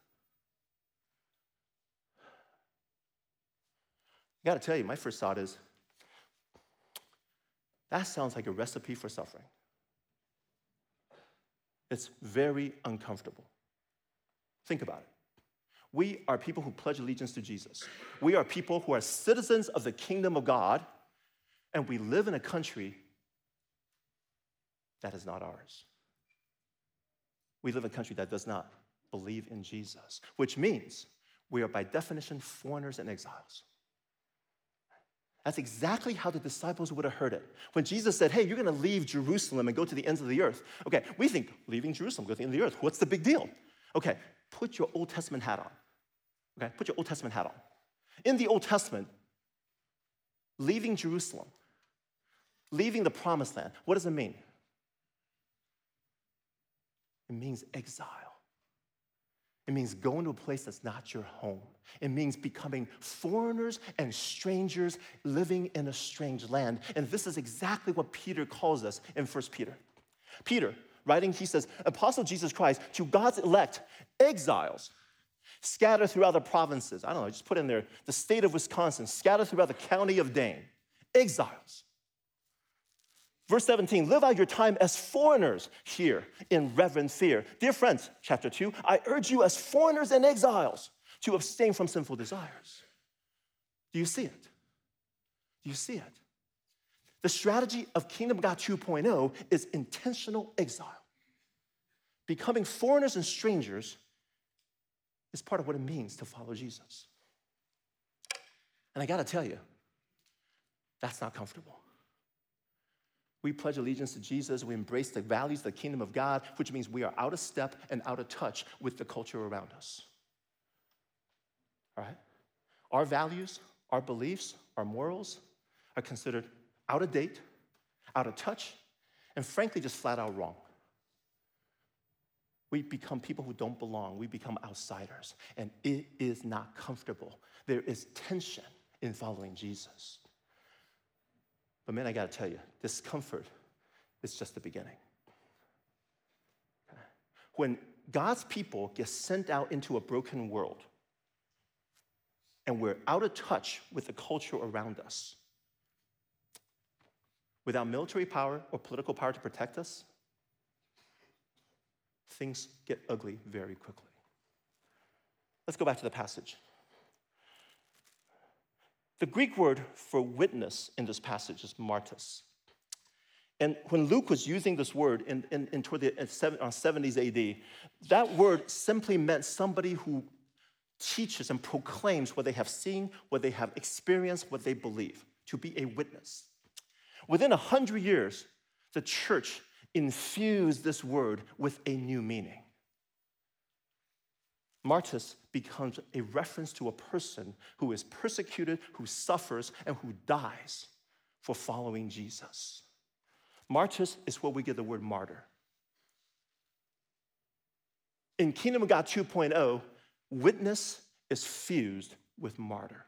I gotta tell you, my first thought is, that sounds like a recipe for suffering. It's very uncomfortable. Think about it. We are people who pledge allegiance to Jesus. We are people who are citizens of the kingdom of God, and we live in a country that is not ours. We live in a country that does not believe in Jesus, which means we are by definition foreigners and exiles. That's exactly how the disciples would have heard it. When Jesus said, hey, you're going to leave Jerusalem and go to the ends of the earth. Okay, we think, leaving Jerusalem, go to the end of the earth. What's the big deal? Okay, put your Old Testament hat on. Okay, put your Old Testament hat on. In the Old Testament, leaving Jerusalem, leaving the promised land, what does it mean? It means exile. It means going to a place that's not your home. It means becoming foreigners and strangers living in a strange land. And this is exactly what Peter calls us in 1 Peter. Peter, writing, he says, Apostle of Jesus Christ, to God's elect, exiles, scattered throughout the provinces. I don't know, just put in there, the state of Wisconsin, scattered throughout the county of Dane. Exiles. Verse 17, live out your time as foreigners here in reverent fear. Dear friends, chapter 2, I urge you as foreigners and exiles to abstain from sinful desires. Do you see it? Do you see it? The strategy of Kingdom of God 2.0 is intentional exile. Becoming foreigners and strangers is part of what it means to follow Jesus. And I gotta tell you, that's not comfortable. We pledge allegiance to Jesus. We embrace the values of the kingdom of God, which means we are out of step and out of touch with the culture around us. All right? Our values, our beliefs, our morals are considered out of date, out of touch, and frankly, just flat out wrong. We become people who don't belong. We become outsiders, and it is not comfortable. There is tension in following Jesus. But man, I gotta tell you, discomfort is just the beginning. When God's people get sent out into a broken world and we're out of touch with the culture around us, without military power or political power to protect us, things get ugly very quickly. Let's go back to the passage. The Greek word for witness in this passage is martys. And when Luke was using this word toward the 70s AD, that word simply meant somebody who teaches and proclaims what they have seen, what they have experienced, what they believe, to be a witness. Within 100 years, the church infused this word with a new meaning. Martys becomes a reference to a person who is persecuted, who suffers, and who dies for following Jesus. Martys is where we get the word martyr. In Kingdom of God 2.0, witness is fused with martyr.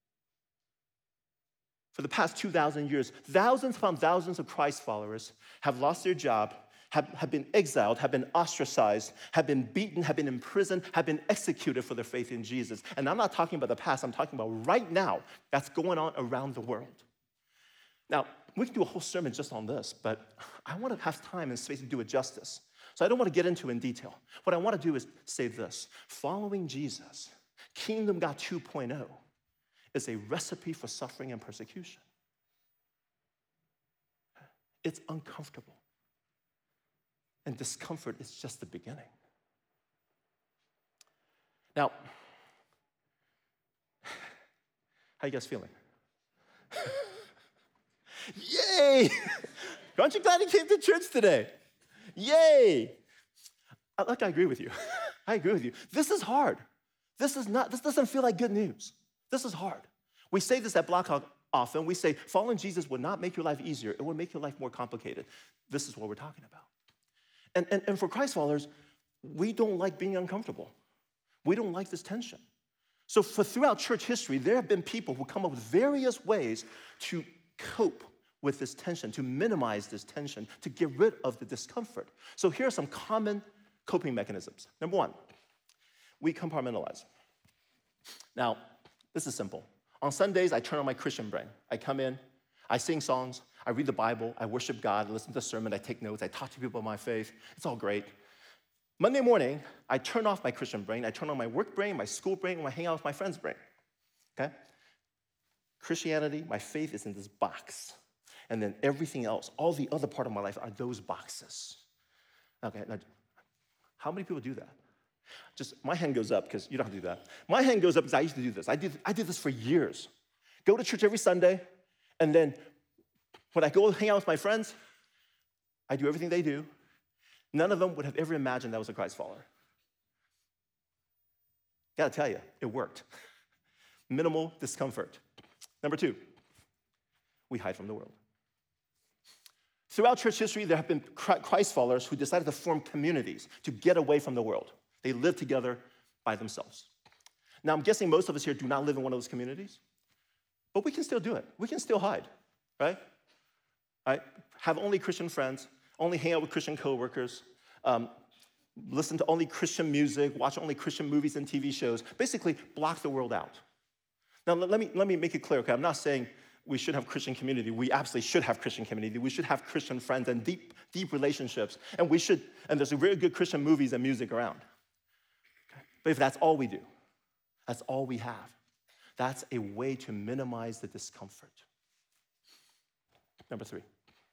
For the past 2,000 years, thousands upon thousands of Christ followers have lost their job, have been exiled, have been ostracized, have been beaten, have been imprisoned, have been executed for their faith in Jesus. And I'm not talking about the past, I'm talking about right now. That's going on around the world. Now, we can do a whole sermon just on this, but I want to have time and space to do it justice. So I don't want to get into it in detail. What I want to do is say this. Following Jesus, Kingdom God 2.0 is a recipe for suffering and persecution. It's uncomfortable. And discomfort is just the beginning. Now, how you guys feeling? Yay! Aren't you glad you came to church today? Yay! I agree with you. I agree with you. This is hard. This doesn't feel like good news. This is hard. We say this at Blackhawk often. We say, following Jesus would not make your life easier. It would make your life more complicated. This is what we're talking about. And for Christ followers, we don't like being uncomfortable. We don't like this tension. So throughout church history, there have been people who come up with various ways to cope with this tension, to minimize this tension, to get rid of the discomfort. So here are some common coping mechanisms. Number one, we compartmentalize. Now, this is simple. On Sundays, I turn on my Christian brain. I come in, I sing songs, I read the Bible, I worship God, I listen to the sermon, I take notes, I talk to people about my faith. It's all great. Monday morning, I turn off my Christian brain, I turn on my work brain, my school brain, and I hang out with my friend's brain. Okay? Christianity, my faith is in this box. And then everything else, all the other part of my life are those boxes. Okay, now, how many people do that? Just, my hand goes up because you don't have to do that. My hand goes up because I used to do this. I did this for years. Go to church every Sunday, And then when I go hang out with my friends, I do everything they do. None of them would have ever imagined I was a Christ follower. Gotta tell you, it worked. Minimal discomfort. Number 2, we hide from the world. Throughout church history, there have been Christ followers who decided to form communities to get away from the world. They live together by themselves. Now, I'm guessing most of us here do not live in one of those communities, but we can still do it. We can still hide, right? Have only Christian friends, only hang out with Christian coworkers, listen to only Christian music, watch only Christian movies and TV shows, basically block the world out. Now, let me make it clear, okay? I'm not saying we should have Christian community. We absolutely should have Christian community. We should have Christian friends and deep relationships. And there's very good Christian movies and music around. Okay? But if that's all we do, that's all we have, that's a way to minimize the discomfort. Number 3,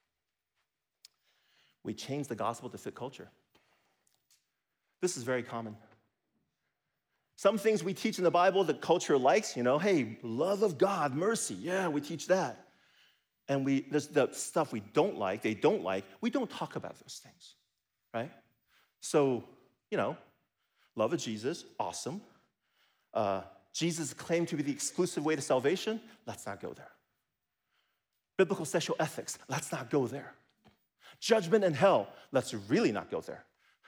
we change the gospel to fit culture. This is very common. Some things we teach in the Bible that culture likes, hey, love of God, mercy, yeah, we teach that. And there's the stuff they don't like, we don't talk about those things, right? So, love of Jesus, awesome. Jesus claimed to be the exclusive way to salvation, let's not go there. Biblical sexual ethics, let's not go there. Judgment and hell, let's really not go there.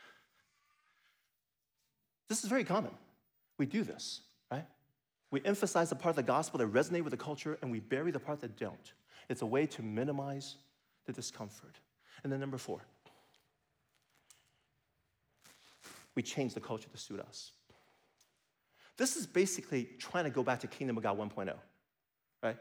This is very common. We do this, right? We emphasize the part of the gospel that resonate with the culture, and we bury the part that don't. It's a way to minimize the discomfort. And then number 4, we change the culture to suit us. This is basically trying to go back to Kingdom of God 1.0, right?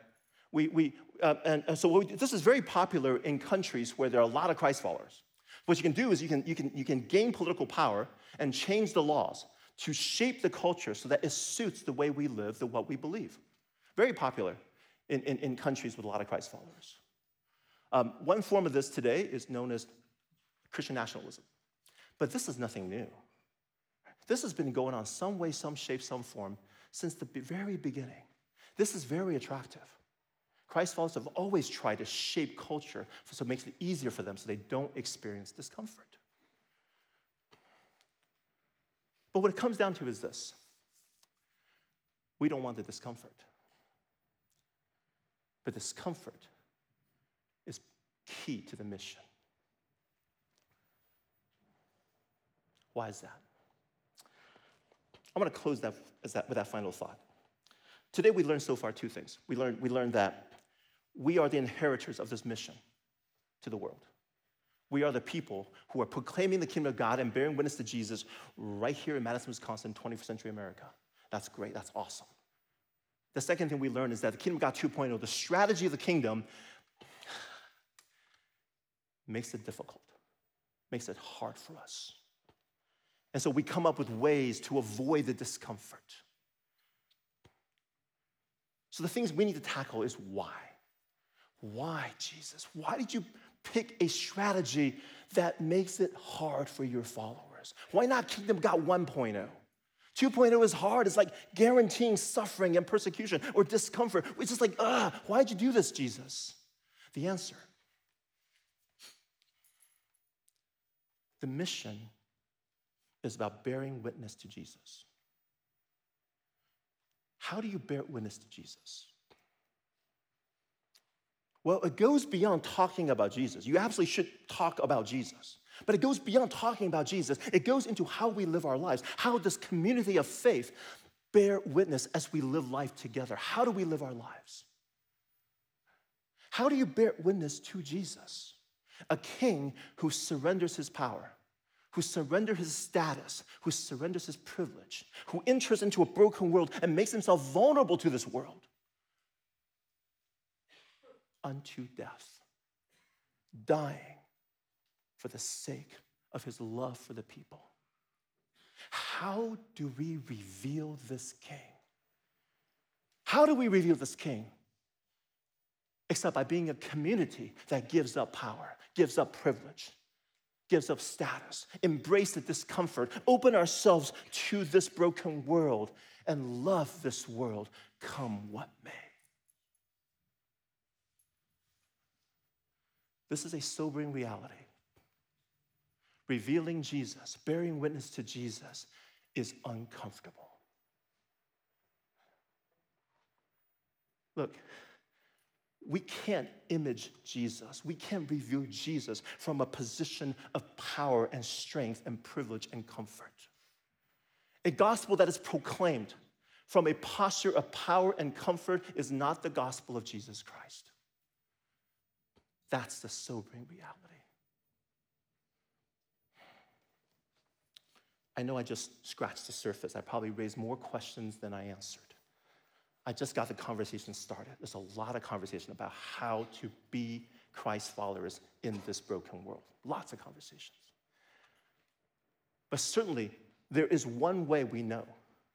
This is very popular in countries where there are a lot of Christ followers. What you can do is you can gain political power and change the laws to shape the culture so that it suits the way we live, what we believe. Very popular in countries with a lot of Christ followers. One form of this today is known as Christian nationalism. But this is nothing new. This has been going on some way, some shape, some form since the very beginning. This is very attractive. Christ followers have always tried to shape culture so it makes it easier for them so they don't experience discomfort. But what it comes down to is this. We don't want the discomfort. But discomfort is key to the mission. Why is that? I'm going to close with that final thought. Today we learned so far 2 things. We learned that we are the inheritors of this mission to the world. We are the people who are proclaiming the kingdom of God and bearing witness to Jesus right here in Madison, Wisconsin, 21st century America. That's great. That's awesome. The second thing we learned is that the kingdom of God 2.0, the strategy of the kingdom, makes it difficult, makes it hard for us. And so we come up with ways to avoid the discomfort. So the things we need to tackle is why. Why, Jesus? Why did you pick a strategy that makes it hard for your followers? Why not Kingdom of God 1.0? 2.0 is hard. It's like guaranteeing suffering and persecution or discomfort. It's just like, why'd you do this, Jesus? The answer. The mission is about bearing witness to Jesus. How do you bear witness to Jesus? Well, it goes beyond talking about Jesus. You absolutely should talk about Jesus. But it goes beyond talking about Jesus. It goes into how we live our lives. How does community of faith bear witness as we live life together? How do we live our lives? How do you bear witness to Jesus? A king who surrenders his power, who surrenders his status, who surrenders his privilege, who enters into a broken world and makes himself vulnerable to this world unto death, dying for the sake of his love for the people. How do we reveal this king? How do we reveal this king? Except by being a community that gives up power, gives up privilege, gives up status, embrace the discomfort, open ourselves to this broken world, and love this world, come what may. This is a sobering reality. Revealing Jesus, bearing witness to Jesus is uncomfortable. Look, we can't image Jesus. We can't reveal Jesus from a position of power and strength and privilege and comfort. A gospel that is proclaimed from a posture of power and comfort is not the gospel of Jesus Christ. That's the sobering reality. I know I just scratched the surface. I probably raised more questions than I answered. I just got the conversation started. There's a lot of conversation about how to be Christ followers in this broken world. Lots of conversations. But certainly, there is one way we know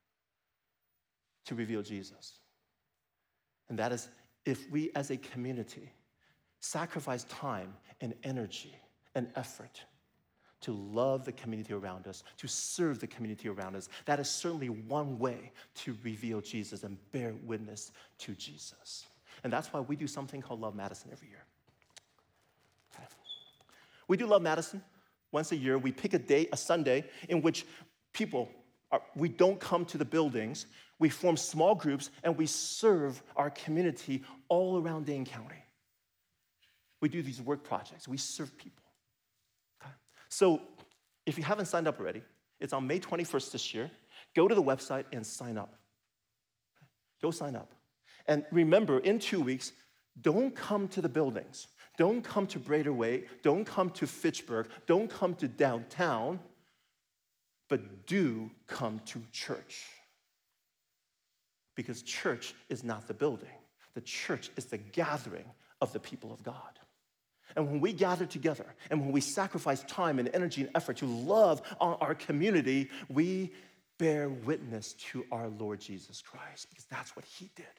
to reveal Jesus. And that is if we as a community sacrifice time and energy and effort to love the community around us, to serve the community around us. That is certainly one way to reveal Jesus and bear witness to Jesus. And that's why we do something called Love Madison every year. Okay. We do Love Madison once a year. We pick a day, a Sunday, in which we don't come to the buildings. We form small groups and we serve our community all around Dane County. We do these work projects. We serve people. So if you haven't signed up already, it's on May 21st this year. Go to the website and sign up. Go sign up. And remember, in 2 weeks, don't come to the buildings. Don't come to Brader Way. Don't come to Fitchburg. Don't come to downtown. But do come to church. Because church is not the building. The church is the gathering of the people of God. And when we gather together and when we sacrifice time and energy and effort to love our community, we bear witness to our Lord Jesus Christ because that's what he did.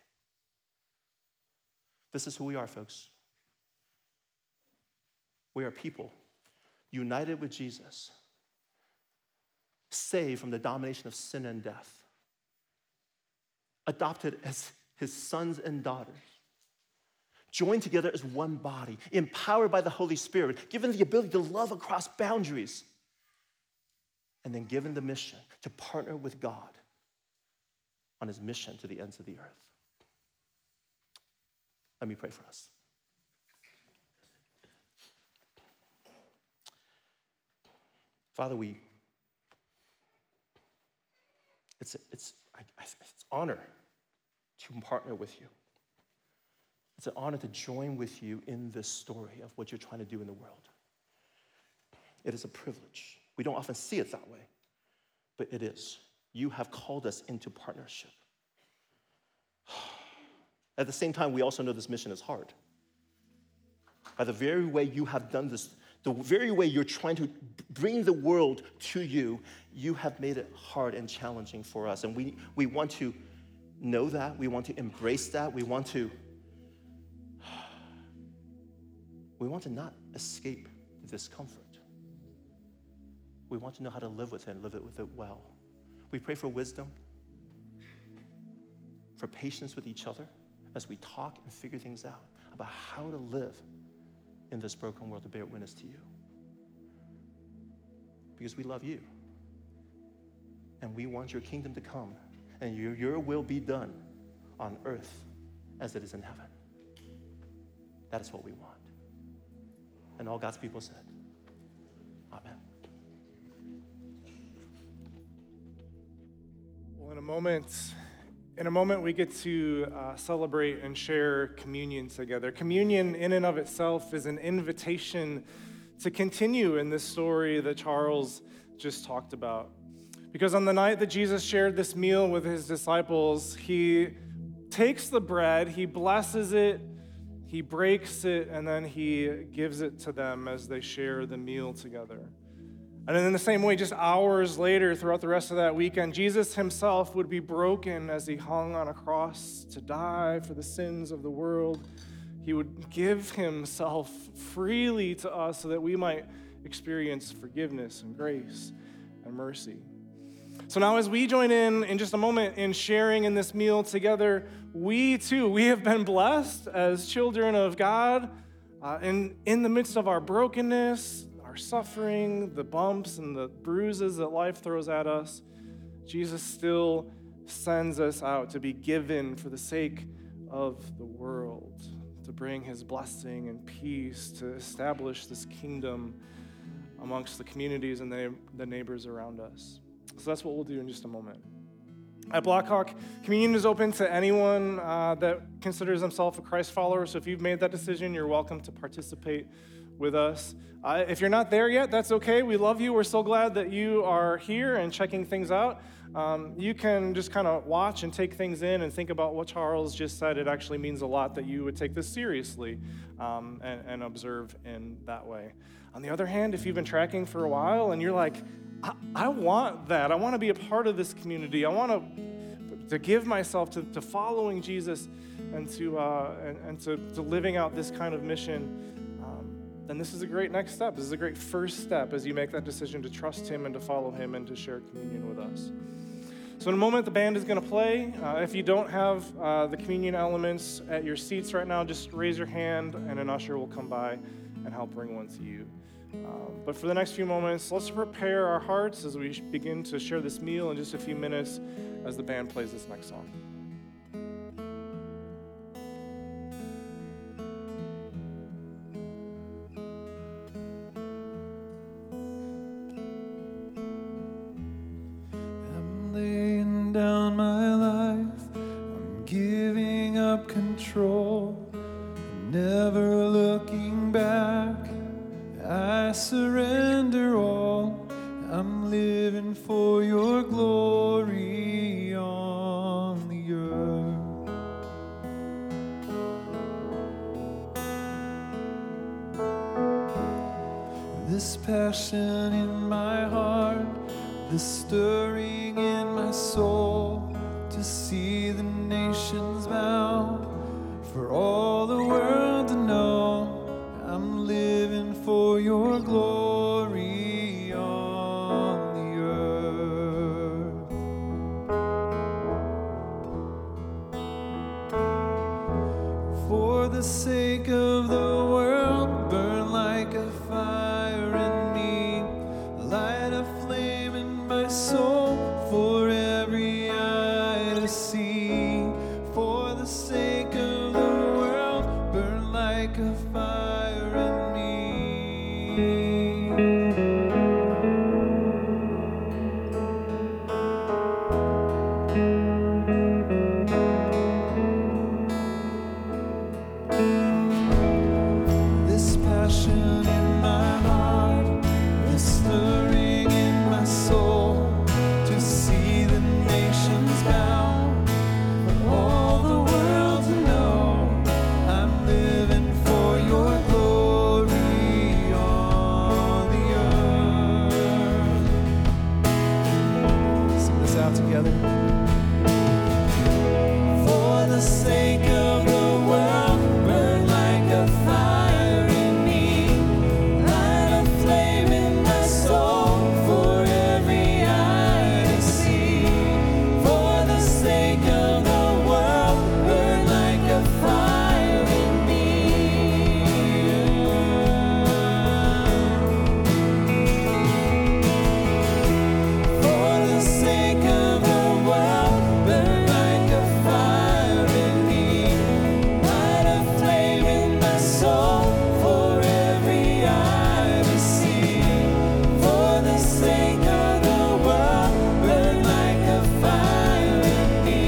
This is who we are, folks. We are people united with Jesus, saved from the domination of sin and death, adopted as his sons and daughters, joined together as one body, empowered by the Holy Spirit, given the ability to love across boundaries, and then given the mission to partner with God on his mission to the ends of the earth. Let me pray for us. Father, it's honor to partner with you. It's an honor to join with you in this story of what you're trying to do in the world. It is a privilege. We don't often see it that way, but it is. You have called us into partnership. At the same time, we also know this mission is hard. By the very way you have done this, the very way you're trying to bring the world to you, you have made it hard and challenging for us. And we want to know that. We want to embrace that. We want to not escape the discomfort. We want to know how to live with it and live it with it well. We pray for wisdom, for patience with each other as we talk and figure things out about how to live in this broken world to bear witness to you. Because we love you. And we want your kingdom to come and your will be done on earth as it is in heaven. That is what we want. And all God's people said, amen. Well, in a moment we get to celebrate and share communion together. Communion in and of itself is an invitation to continue in this story that Charles just talked about. Because on the night that Jesus shared this meal with his disciples, he takes the bread, he blesses it, he breaks it, and then he gives it to them as they share the meal together. And in the same way, just hours later, throughout the rest of that weekend, Jesus himself would be broken as he hung on a cross to die for the sins of the world. He would give himself freely to us so that we might experience forgiveness and grace and mercy. So now as we join in just a moment in sharing in this meal together, we have been blessed as children of God And in the midst of our brokenness, our suffering, the bumps and the bruises that life throws at us, Jesus still sends us out to be given for the sake of the world, to bring his blessing and peace, to establish this kingdom amongst the communities and the neighbors around us. So that's what we'll do in just a moment. At Blackhawk, communion is open to anyone that considers themselves a Christ follower. So if you've made that decision, you're welcome to participate with us. If you're not there yet, that's okay. We love you. We're so glad that you are here and checking things out. You can just kind of watch and take things in and think about what Charles just said. It actually means a lot that you would take this seriously and observe in that way. On the other hand, if you've been tracking for a while and you're like, I want that. I want to be a part of this community. I want to give myself to following Jesus and to living out this kind of mission. Then this is a great next step. This is a great first step as you make that decision to trust him and to follow him and to share communion with us. So in a moment, the band is going to play. If you don't have the communion elements at your seats right now, just raise your hand and an usher will come by and help bring one to you. But for the next few moments, let's prepare our hearts as we begin to share this meal in just a few minutes as the band plays this next song. I'm laying down my life. I'm giving up control. Never looking back. I surrender all. I'm living for your glory on the earth. This passion in my heart, this stirring in my soul, to see the nations bow, for all the world to know. I'm living for your glory on the earth. For the sake of the world, burn like a fire in me, light a flame in my soul for every eye to see. For the sake of the world, burn like a fire. This passion in my heart, this stirring in my soul, to see the nations bow, for all the world to know, I'm living for your glory on the earth. Sing this out together. For the sake of the world, burn like a fire in me, light a flame in my soul for every eye to see. For the sake of the world, burn like a fire in me. For the sake of the world, burn like a fire in me, light a flame in my soul for every eye to see. For the sake of the world, burn like a fire in me.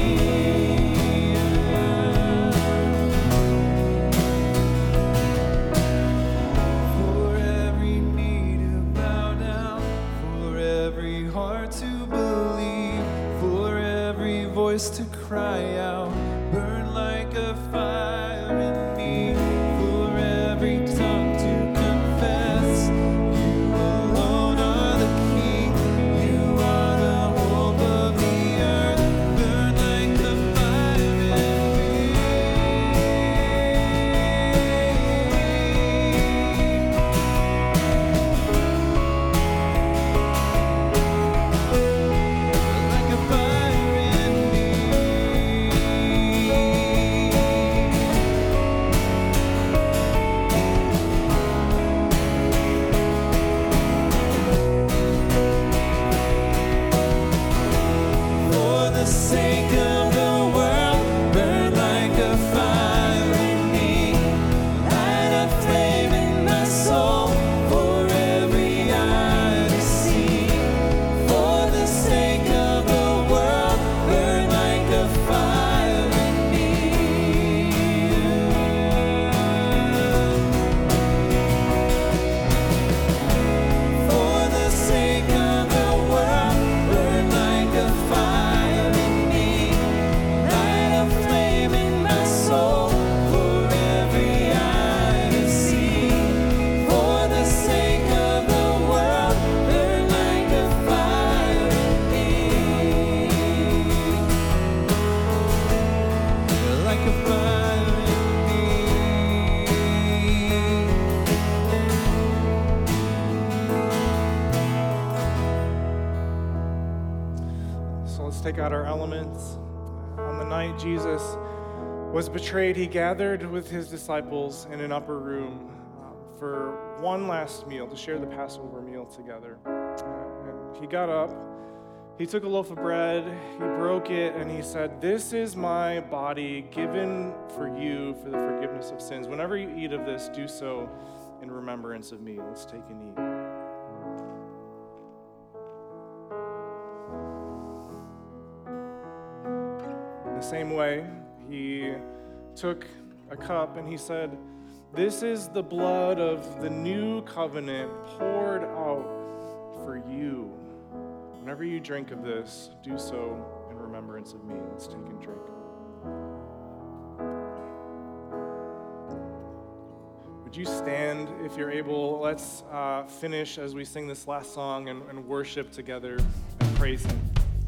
For every knee to bow down, for every heart to believe, for every voice to cry out, burn like a fire in me. For every tongue to confess, you alone are the King, you are the hope of the earth, burn like a fire in like a fire in me. Let's take out our elements. On the night Jesus was betrayed, he gathered with his disciples in an upper room for one last meal, to share the Passover meal together. And he got up, he took a loaf of bread, he broke it, and he said, "This is my body given for you for the forgiveness of sins. Whenever you eat of this, do so in remembrance of me." Let's take and eat. In the same way, he took a cup and he said, "This is the blood of the new covenant poured out for you. Whenever you drink of this, do so in remembrance of me." Let's take and drink. Would you stand if you're able? Let's finish as we sing this last song and worship together and praise him.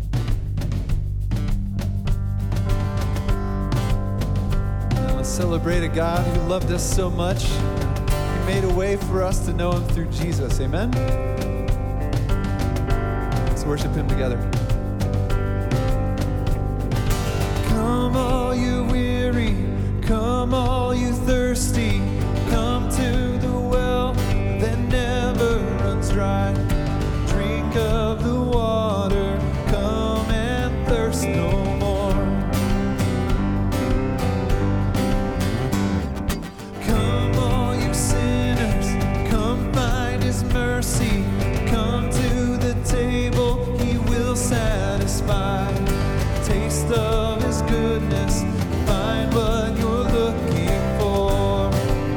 Let's celebrate a God who loved us so much. He made a way for us to know him through Jesus. Amen? Let's worship him together. Come all you weary, come all you thirsty, come to the well that never runs dry. Drink of the water, come and thirst no more. Come all you sinners, come find his mercy, come to the table, he will satisfy. Taste of his goodness, find what you're looking for.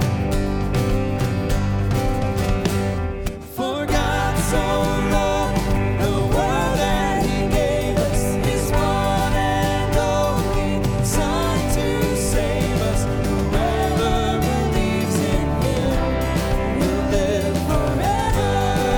For God so loved the world that he gave us his one and only Son to save us. Whoever believes in him will live forever.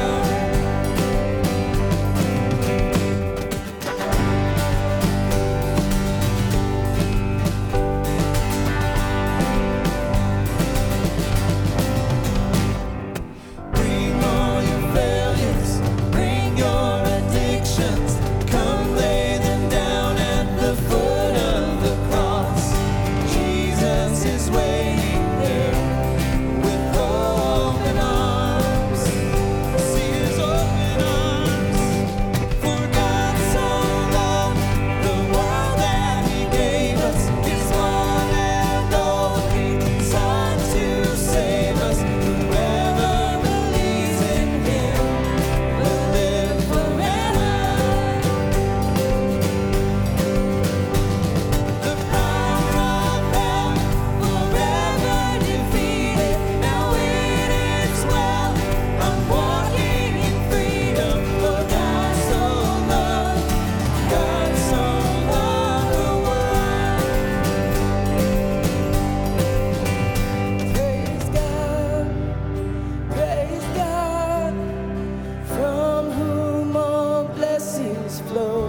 Bring all your failures, bring your addictions, come lay them down at the foot of the cross. Jesus is waiting there with open arms. See his open arms. For God so loved the world that he gave us his one and only Son to save us. Whoever believes in him will live forever. The power of hell forever defeated. Now it is well. I'm walking in freedom. For God so loved the world. Praise God, from whom all blessings flow.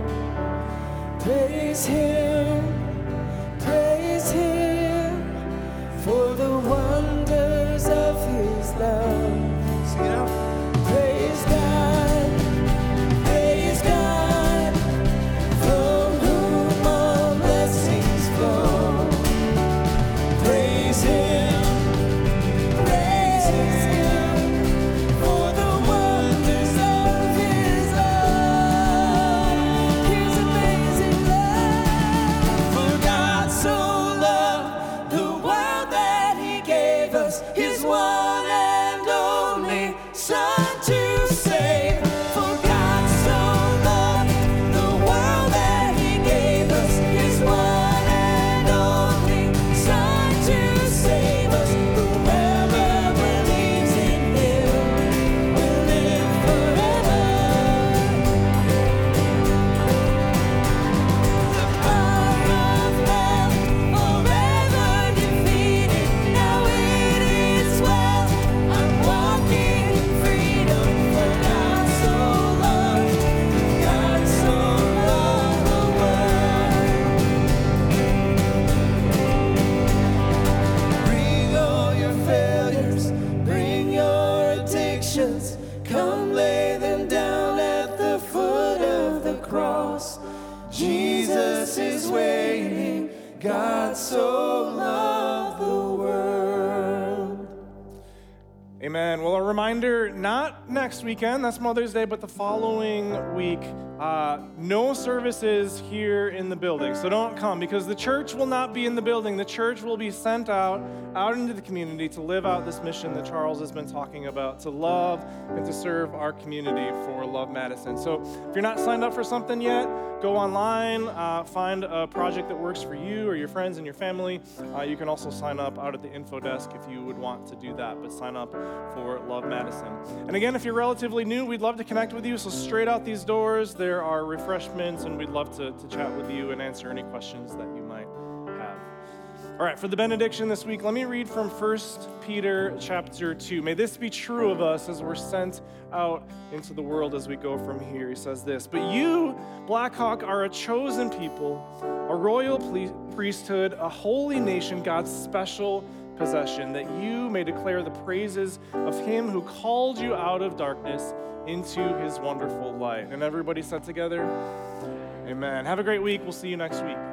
Praise him for the wonders of his love. Sing it out. Praise God, from whom all blessings flow. Praise him for the wonders of his love. His amazing love. God so loved the world. Amen. Well, a reminder, not next weekend, that's Mother's Day, but the following week, no services here in the building. So don't come, because the church will not be in the building. The church will be sent out into the community to live out this mission that Charles has been talking about, to love and to serve our community for Love Madison. So if you're not signed up for something yet, go online, find a project that works for you or your friends and your family. You can also sign up out at the info desk if you would want to do that, but sign up for Love Madison. And again, if you're relatively new, we'd love to connect with you. So straight out these doors, there are refreshments, and we'd love to chat with you and answer any questions that you might have. All right, for the benediction this week, let me read from 1 Peter chapter 2. May this be true of us as we're sent out into the world as we go from here. He says this, "But you, Blackhawk, are a chosen people, a royal priesthood, a holy nation, God's special possession, that you may declare the praises of him who called you out of darkness into his wonderful light." And everybody said together, amen. Have a great week. We'll see you next week.